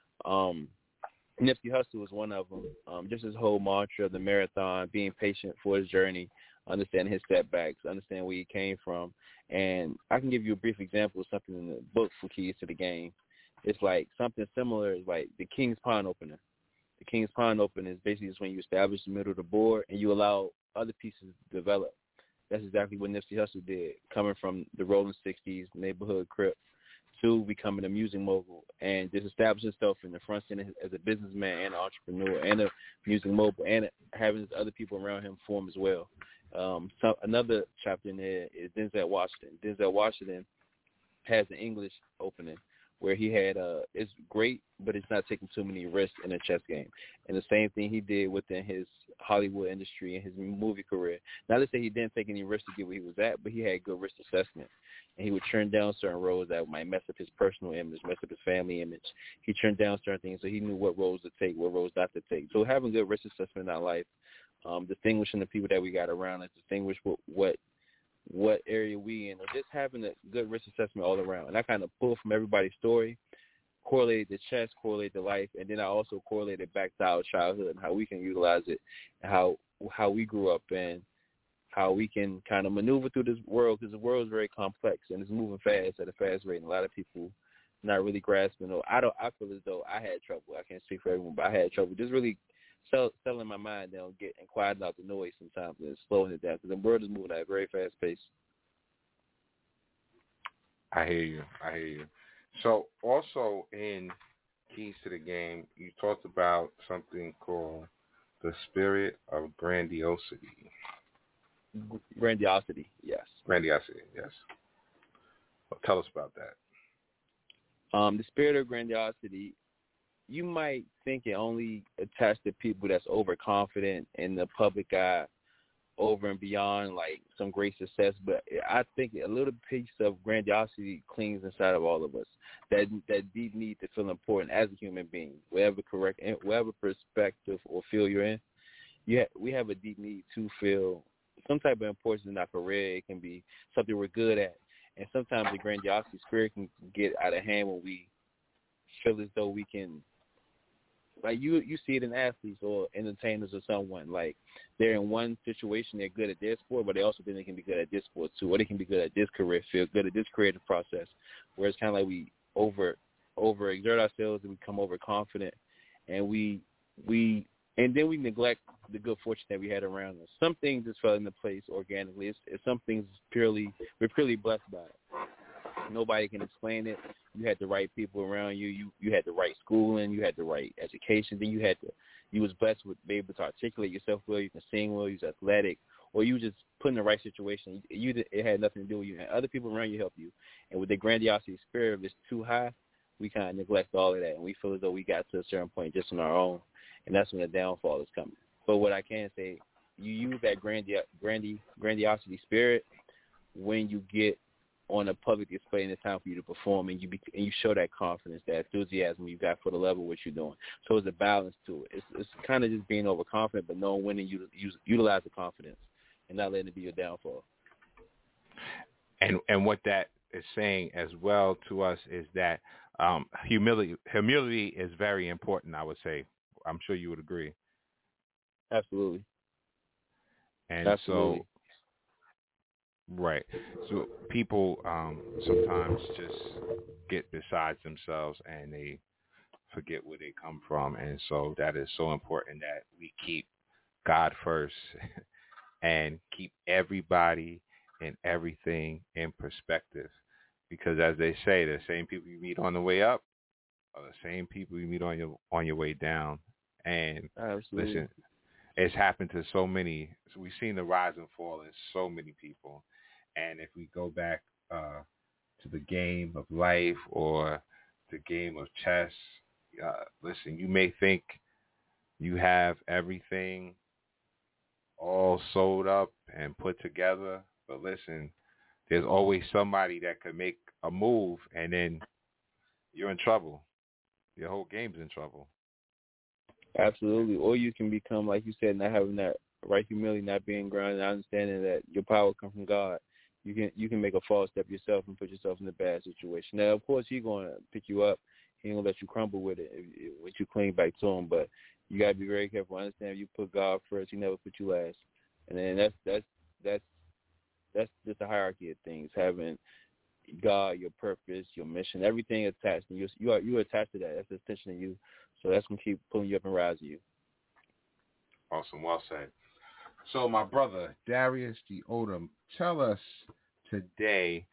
Um, Nipsey Hussle was one of them. Um, just his whole mantra of the marathon, being patient for his journey, understanding his setbacks, understanding where he came from. And I can give you a brief example of something in the book for Keys to the Game. It's like something similar is like the King's Pawn opener. The King's Pawn opener is basically just when you establish the middle of the board and you allow other pieces to develop. That's exactly what Nipsey Hussle did, coming from the Rolling sixties, neighborhood crip, to becoming a music mogul and just establishing himself in the front center as a businessman and an entrepreneur and a music mogul, and having other people around him form as well. Um, so another chapter in there is Denzel Washington. Denzel Washington has an English opening where he had uh it's great, but it's not taking too many risks in a chess game. And the same thing he did within his Hollywood industry and his movie career. Not to say he didn't take any risks to get where he was at, but he had good risk assessment. And he would turn down certain roles that might mess up his personal image, mess up his family image. He turned down certain things, so he knew what roles to take, what roles not to take. So having good risk assessment in our life, um, distinguishing the people that we got around us, distinguish what, what what area we in, or just having a good risk assessment all around. And I kind of pulled from everybody's story, correlated the chess, correlated the life, and then I also correlated back to our childhood and how we can utilize it, and how how we grew up, and how we can kind of maneuver through this world, because the world is very complex and it's moving fast at a fast rate, and a lot of people not really grasping. Or I don't. I feel as though I had trouble. I can't speak for everyone, but I had trouble just really sell, settling my mind down, get and quieting out the noise sometimes, and slowing it down, because the world is moving at a very fast pace. I hear you. I hear you. So also in Keys to the Game, you talked about something called the spirit of grandiosity. Grandiosity, yes. Grandiosity, yes. Well, tell us about that. Um, the spirit of grandiosity, you might think it only attached to people that's overconfident in the public eye, over and beyond like some great success, but I think a little piece of grandiosity clings inside of all of us. That that deep need to feel important as a human being, whatever correct, whatever perspective or field you're in. You ha- we have a deep need to feel some type of importance in our career. It can be something we're good at, and sometimes the grandiosity spirit can get out of hand when we feel as though we can. Like you, you see it in athletes or entertainers or someone. Like they're in one situation, they're good at their sport, but they also think they can be good at this sport too, or they can be good at this career field, good at this creative process. Where it's kind of like we over over exert ourselves and we become overconfident, and we we and then we neglect the good fortune that we had around us. Some things just fell into place organically. It's, it's some things purely we're purely blessed by it. Nobody can explain it. You had the right people around you. You you had the right schooling. You had the right education. Then you had to. You was blessed with being able to articulate yourself well. You can sing well. You was athletic, or you just put in the right situation. You it had nothing to do with you. And other people around you help you. And with the grandiosity spirit, if it's too high, we kind of neglect all of that, and we feel as though we got to a certain point just on our own, and that's when the downfall is coming. But what I can say, you use that grandi grandi grandiosity spirit when you get on a public display and it's time for you to perform, and you be, and you show that confidence, that enthusiasm you got for the level of what you're doing. So there's a balance to it. It's, it's kind of just being overconfident, but knowing when to use, use, utilize the confidence and not letting it be your downfall. and and what that is saying as well to us is that um, humility humility is very important. I would say. I'm sure you would agree. Absolutely. And Absolutely. so, right. So people um, sometimes just get besides themselves and they forget where they come from. And so that is so important that we keep God first and keep everybody and everything in perspective. Because as they say, the same people you meet on the way up are the same people you meet on your on your way down. And Absolutely. listen, it's happened to so many. So we've seen the rise and fall in so many people. And if we go back uh, to the game of life or the game of chess, uh, listen, you may think you have everything all sewed up and put together, but listen, there's always somebody that could make a move, and then you're in trouble. Your whole game's in trouble. Absolutely. Or you can become, like you said, not having that right humility, not being grounded, not understanding that your power comes from God. You can you can make a false step yourself and put yourself in a bad situation. Now, of course, He's going to pick you up. He ain't going to let you crumble with it once you cling back to Him. But you got to be very careful. Understand if you put God first, He never put you last. And then that's that's that's that's just a hierarchy of things. Having God, your purpose, your mission, everything attached. And you you are you are attached to that. That's the attention to you. So that's going to keep pulling you up and rising you. Awesome. Well said. So, my brother, Darius D. Odom, tell us today,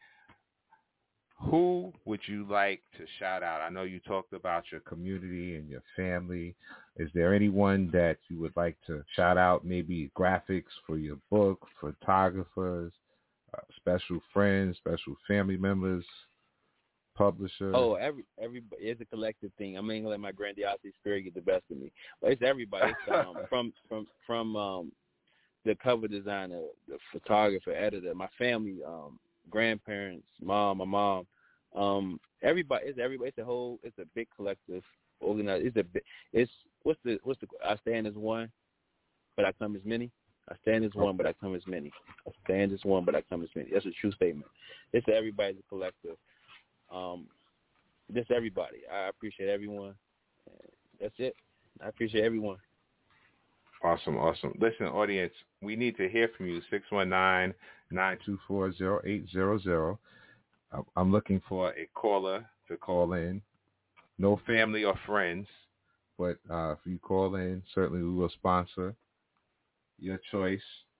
who would you like to shout out? I know you talked about your community and your family. Is there anyone that you would like to shout out, maybe graphics for your book, photographers, uh, special friends, special family members, publisher? Oh, every everybody. It's a collective thing. I'm not gonna let my grandiosity spirit get the best of me. But it's everybody. It's, um, from from from um, the cover designer, the photographer, editor, my family, um, grandparents, mom, my mom, um, everybody. It's everybody. It's a whole. It's a big collective. Organized. It's a. Big, it's what's the what's the. I stand as one, but I come as many. I stand as one, but I come as many. I stand as one, but I come as many. That's a true statement. It's everybody. It's a collective. Um, just everybody. I appreciate everyone. That's it. I appreciate everyone. Awesome, awesome. Listen, audience, we need to hear from you. six one nine, nine two four, zero eight zero zero. I'm looking for a caller to call in. No family or friends, but uh, if you call in, certainly we will sponsor your choice.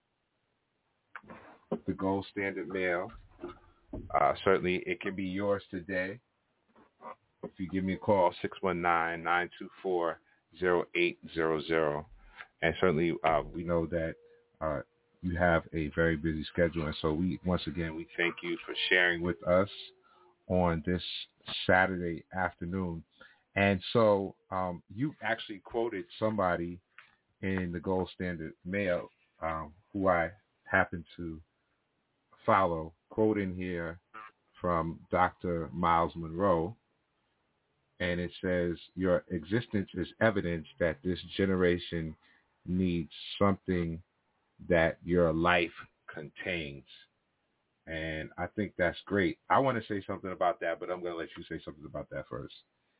The Gold Standard Mail. Uh, certainly, it can be yours today. If you give me a call, six one nine, nine two four, zero eight zero zero. And certainly, uh, we know that uh, you have a very busy schedule. And so we, once again, we thank you for sharing with us on this Saturday afternoon. And so um, you actually quoted somebody in the Gold Standard Mail um, who I happen to follow, quoting here from Doctor Miles Monroe. And it says, your existence is evidence that this generation needs something that your life contains. And I think that's great. I want to say something about that, but I'm going to let you say something about that first.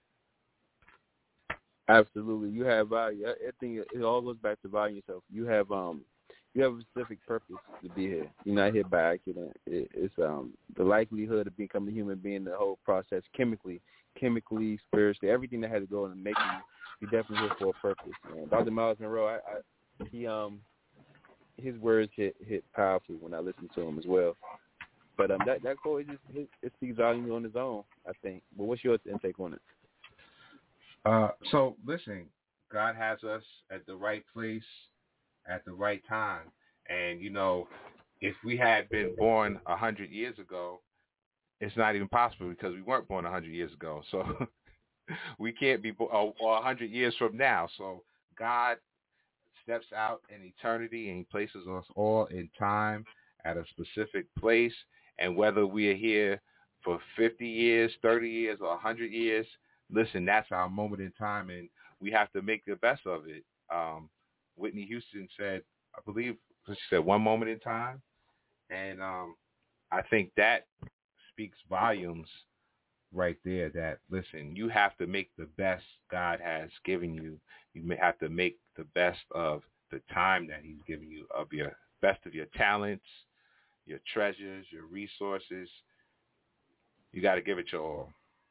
Absolutely. You have value. I think it all goes back to valuing yourself. You have um you have a specific purpose to be here. You're not here by accident. It, it's um the likelihood of becoming a human being, the whole process, chemically, chemically, spiritually, everything that had to go into making you. You're definitely here for a purpose. And Doctor Miles Monroe, I, I he um his words hit hit powerful when I listened to him as well. But um that that quote just it, it speaks volumes on its own, I think. But what's your intake on it? Uh, so listen, God has us at the right place at the right time. And, you know, if we had been born a hundred years ago, it's not even possible because we weren't born a hundred years ago. So we can't be born a hundred years from now. So God steps out in eternity and He places us all in time at a specific place. And whether we are here for fifty years, thirty years, or a hundred years, listen, that's our moment in time, and we have to make the best of it. Um, Whitney Houston said, I believe she said one moment in time, and um, I think that speaks volumes right there that, listen, you have to make the best God has given you. You may have to make the best of the time that he's given you, of your best of your talents, your treasures, your resources. You got to give it your all.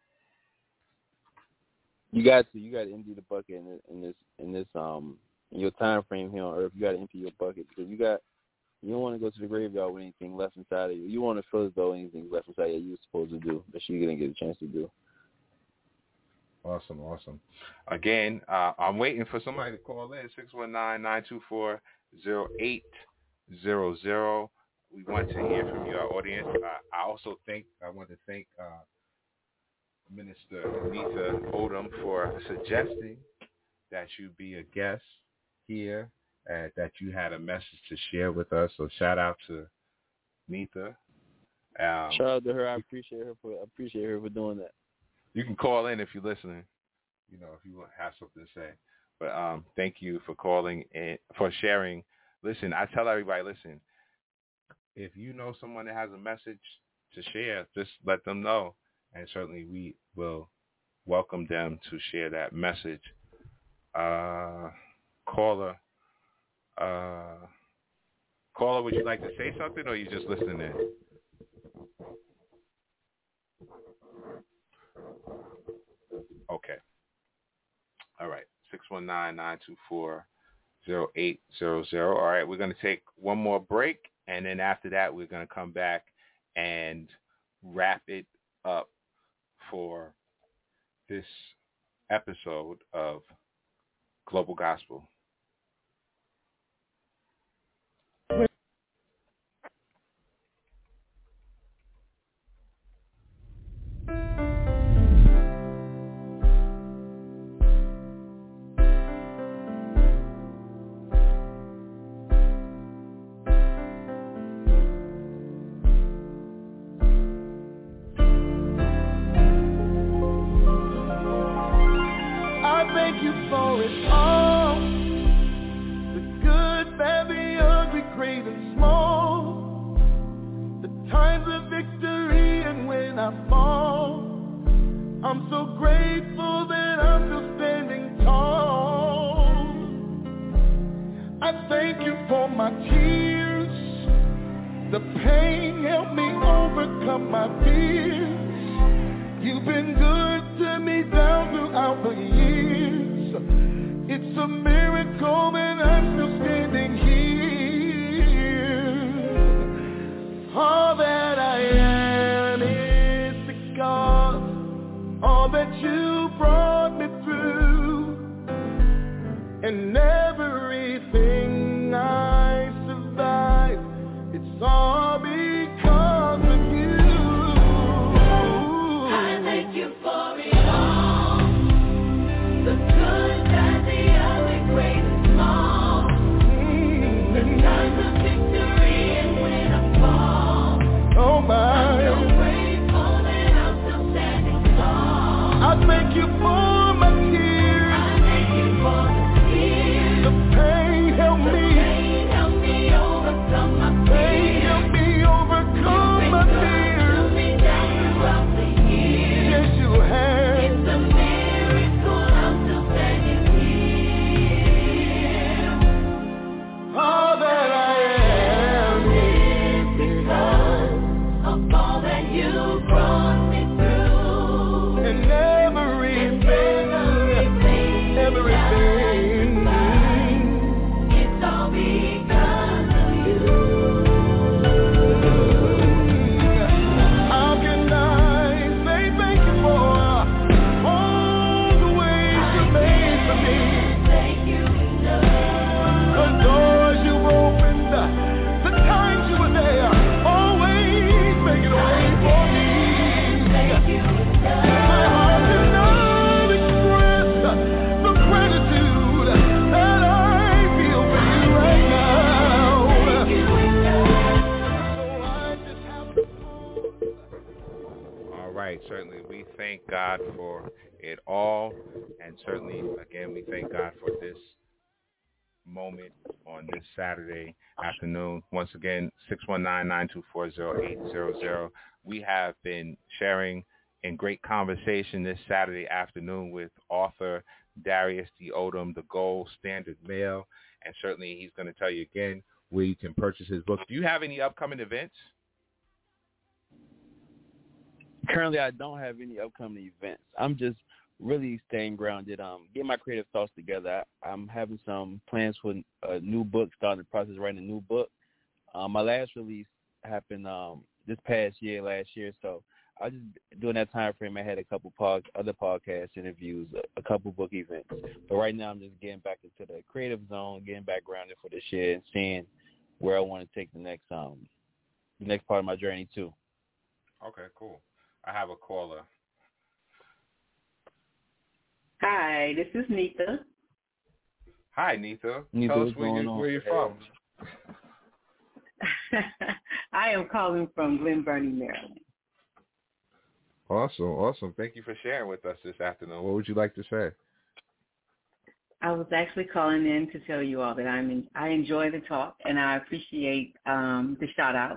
You got to. You got to empty the bucket in this, in this, in this, um, in your time frame here on Earth. You got to empty your bucket because you got. You don't want to go to the graveyard with anything left inside of you. You want to feel as though anything's left inside you you're supposed to do that you didn't get a chance to do. Awesome, awesome. Again, uh, I'm waiting for somebody to call in, six one nine, nine two four, zero eight zero zero. We want to hear from your audience. Uh, I also think, I want to thank uh, Minister Anita Odom for suggesting that you be a guest here, uh, that you had a message to share with us. So shout out to Anita. Um, shout out to her. I appreciate her for I appreciate her for doing that. You can call in if you're listening, you know, if you have something to say. But um, thank you for calling and for sharing. Listen, I tell everybody, listen, if you know someone that has a message to share, just let them know. And certainly we will welcome them to share that message. Uh, caller, uh, caller, would you like to say something, or are you just listening in? Okay. All right. six one nine, nine two four, zero eight zero zero. All right. We're going to take one more break. And then after that, we're going to come back and wrap it up for this episode of Global Gospel. Certainly, we thank God for it all, and certainly, again, we thank God for this moment on this Saturday afternoon. Once again, six one nine, nine two four, zero eight zero zero. We have been sharing in great conversation this Saturday afternoon with author Darius D. Odom, The Gold Standard Male, and certainly he's going to tell you again where you can purchase his book. Do you have any upcoming events? Currently, I don't have any upcoming events. I'm just really staying grounded, um, getting my creative thoughts together. I, I'm having some plans for a new book, starting the process of writing a new book. Um, my last release happened um, this past year, last year, so I was just during that time frame, I had a couple pod, other podcast interviews, a, a couple book events. But right now, I'm just getting back into the creative zone, getting back grounded for this year, and seeing where I want to take the next um, the next part of my journey too. Okay, cool. I have a caller. Hi, this is Nita. Hi, Nita. Nita, Tell us what's where, going you, on? where you're from. I am calling from Glen Burnie, Maryland. Awesome, awesome. Thank you for sharing with us this afternoon. What would you like to say? I was actually calling in to tell you all that I'm in, I enjoy the talk and I appreciate um, the shout out.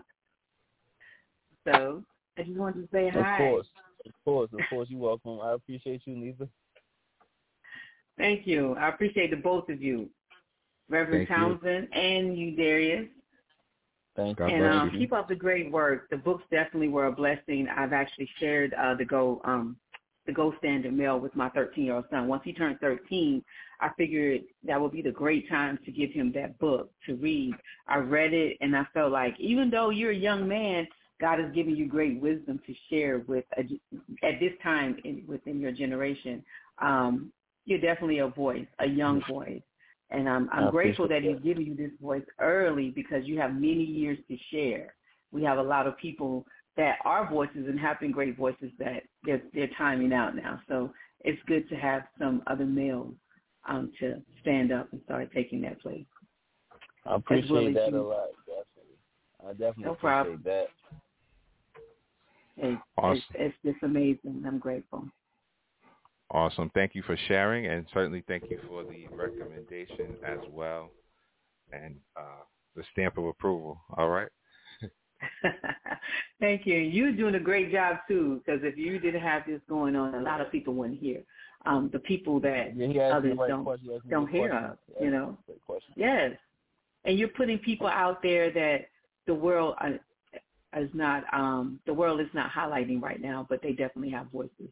So I just wanted to say hi. Of course, of course, of course. You're welcome. I appreciate you, Nita. Thank you. I appreciate the both of you, Reverend Thank Townsend you. and you, Darius. Thank God you. And um, you. keep up the great work. The books definitely were a blessing. I've actually shared uh, the Go um, the Go Standard Mail with my thirteen-year-old son. Once he turned thirteen, I figured that would be the great time to give him that book to read. I read it, and I felt like even though you're a young man, God has given you great wisdom to share with a, at this time in, within your generation. Um, you're definitely a voice, a young voice. And I'm, I'm grateful that he's giving you this voice early because you have many years to share. We have a lot of people that are voices and have been great voices that they're, they're timing out now. So it's good to have some other males um, to stand up and start taking that place. I appreciate well that you. a lot, definitely. I definitely no appreciate problem. that. It's, awesome. it's, it's just amazing. I'm grateful. Awesome. Thank you for sharing, and certainly thank you for the recommendation as well and uh, the stamp of approval. All right? Thank you. You're doing a great job, too, because if you didn't have this going on, a lot of people wouldn't hear. Um, the people that yeah, others right don't, don't hear of, yeah, you know? Yes. And you're putting people out there that the world uh, is not, um, the world is not highlighting right now, but they definitely have voices.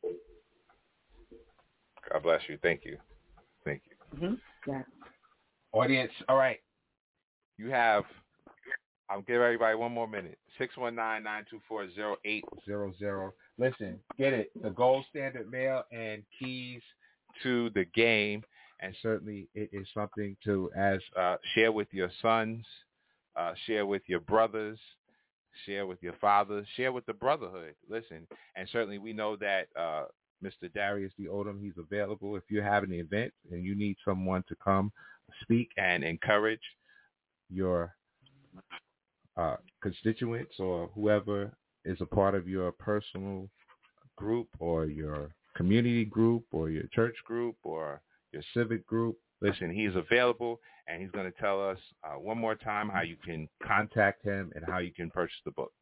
God bless you. Thank you. Thank you. Mm-hmm. Yeah. Audience, all right. You have, I'll give everybody one more minute. six one nine, nine two four, zero eight zero zero. Listen, get it. The Gold Standard Mail and keys to the game. And certainly it is something to as uh, share with your sons, uh, share with your brothers, share with your fathers, share with the brotherhood. Listen, and certainly we know that uh, Mister Darius D. Odom, he's available if you're having an event and you need someone to come speak and encourage your uh, constituents or whoever is a part of your personal group or your community group or your church group or your civic group. Listen, he's available, and he's going to tell us uh, one more time how you can contact him and how you can purchase the book.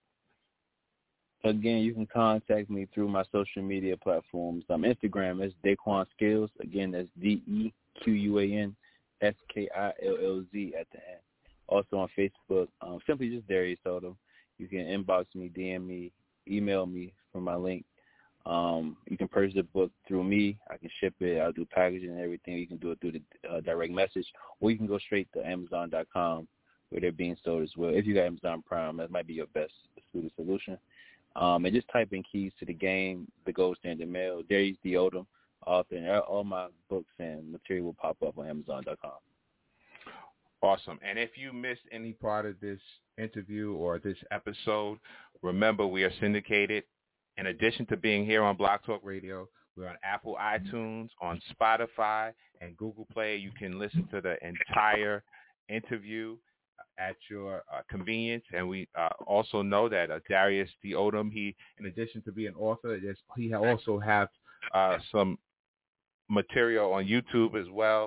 Again, you can contact me through my social media platforms. Um, Instagram is Daquan Skills. Again, that's D E Q U A N S K I L L Z at the end. Also on Facebook, um, simply just Darius Odom. You can inbox me, D M me, email me from my link. Um, you can purchase the book through me. I can ship it. I'll do packaging and everything. You can do it through the uh, direct message, or you can go straight to Amazon dot com where they're being sold as well. If you got Amazon Prime, that might be your best student solution. Um, and just type in keys to the game, the Gold Standard Mail, Darius D. Odom, author, and all my books and material will pop up on Amazon dot com. Awesome. And if you missed any part of this interview or this episode, remember we are syndicated. In addition to being here on Blog Talk Radio, we're on Apple iTunes, on Spotify, and Google Play. You can listen to the entire interview at your uh, convenience. And we uh, also know that uh, Darius D. Odom, he, in addition to being an author, he also has uh, some material on YouTube as well.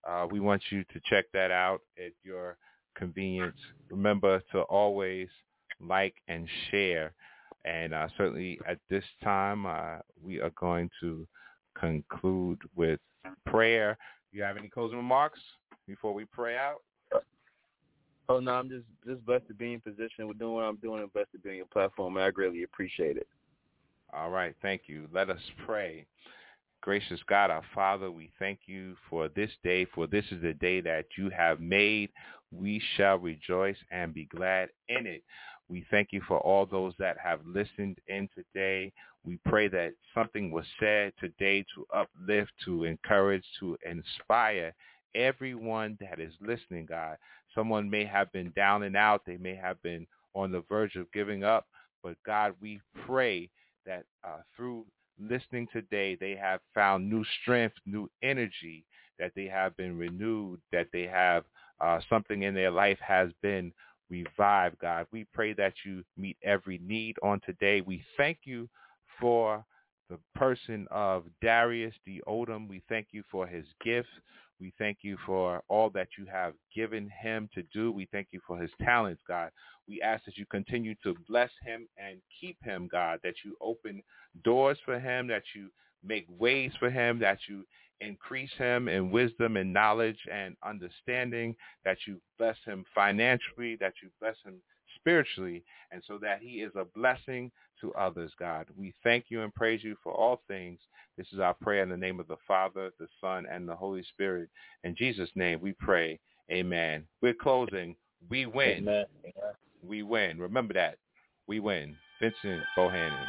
Uh, we want you to check that out at your convenience. Remember to always like and share. And uh, certainly at this time, uh, we are going to conclude with prayer. Do you have any closing remarks before we pray out? Oh, no, I'm just, just blessed to be in position with doing what I'm doing and blessed to be on your platform. I greatly appreciate it. All right. Thank you. Let us pray. Gracious God, our Father, we thank you for this day, for this is the day that you have made. We shall rejoice and be glad in it. We thank you for all those that have listened in today. We pray that something was said today to uplift, to encourage, to inspire everyone that is listening, God. Someone may have been down and out. They may have been on the verge of giving up. But, God, we pray that uh, through listening today, they have found new strength, new energy, that they have been renewed, that they have uh, something in their life has been revived, God. We pray that you meet every need on today. We thank you for the person of Darius D. Odom. We thank you for his gift. We thank you for all that you have given him to do. We thank you for his talents, God. We ask that you continue to bless him and keep him, God, that you open doors for him, that you make ways for him, that you increase him in wisdom and knowledge and understanding, that you bless him financially, that you bless him spiritually, and so that he is a blessing to others, God. We thank you and praise you for all things. This is our prayer in the name of the Father, the Son, and the Holy Spirit. In Jesus' name we pray. Amen. We're closing. We win. Amen. We win. Remember that. We win. Vincent Bohannon.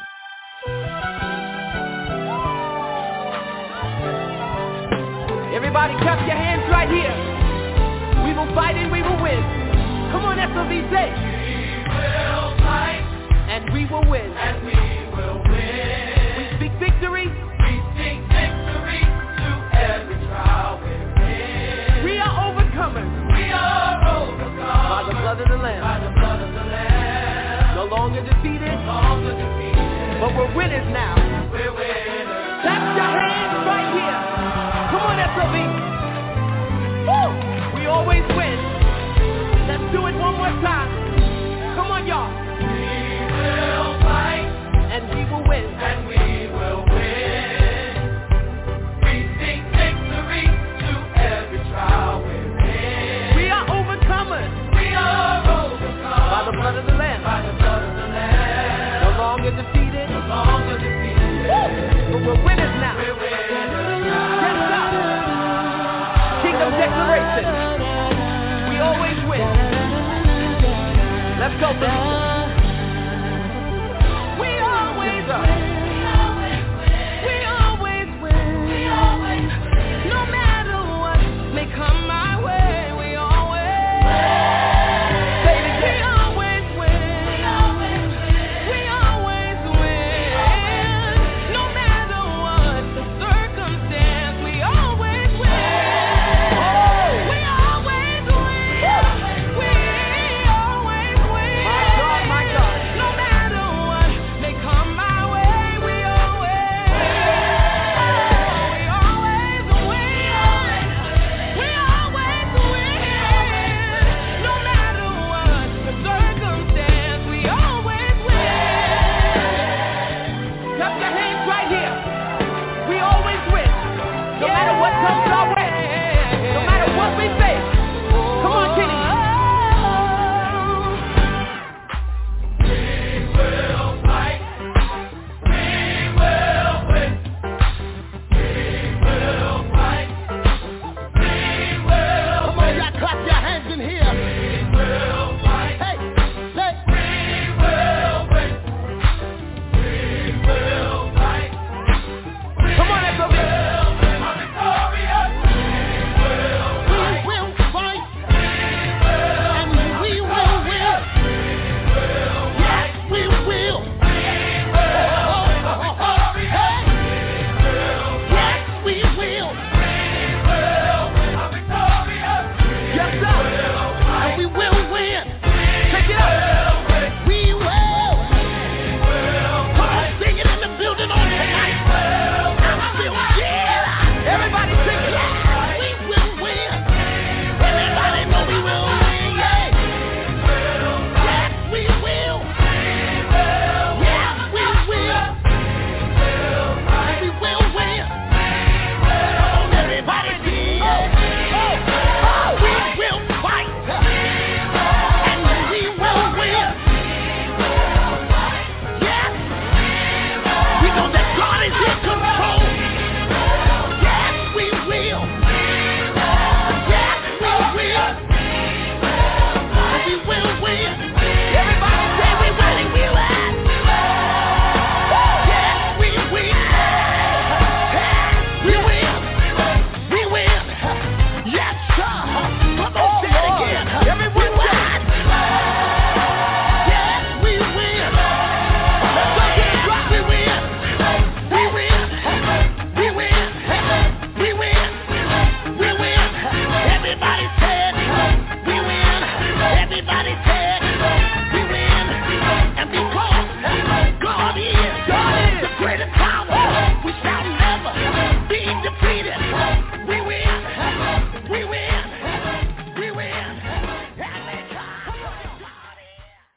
Everybody clap your hands right here. We will fight and we will win. Come on, S O B, say. We will fight and we will win. And we will win. We speak victory. We speak victory to every trial we're in. We are overcomers. We are overcomers. By the blood of the Lamb. By the blood of the Lamb. No longer defeated. No longer defeated. But we're winners now. We're winners. Clap your hands right here. Come on, S O B. Woo! We always win. Let's do it one more time. Come on, y'all. We will fight. And we will win. And we will win. We seek victory to every trial we're in. We are overcomers. We are overcomers. By the blood of the Lamb. By the blood of the Lamb. No longer defeated. No longer defeated. Woo! But we're winners now. We're winners. Kingdom declaration. We always win. Let's go, Felicia. We always win. We always win. No matter what may come my way, we always win. Say it again. We always win. We always win. No matter what the circumstance, we always win. We always win. We always win. My God, my Everybody say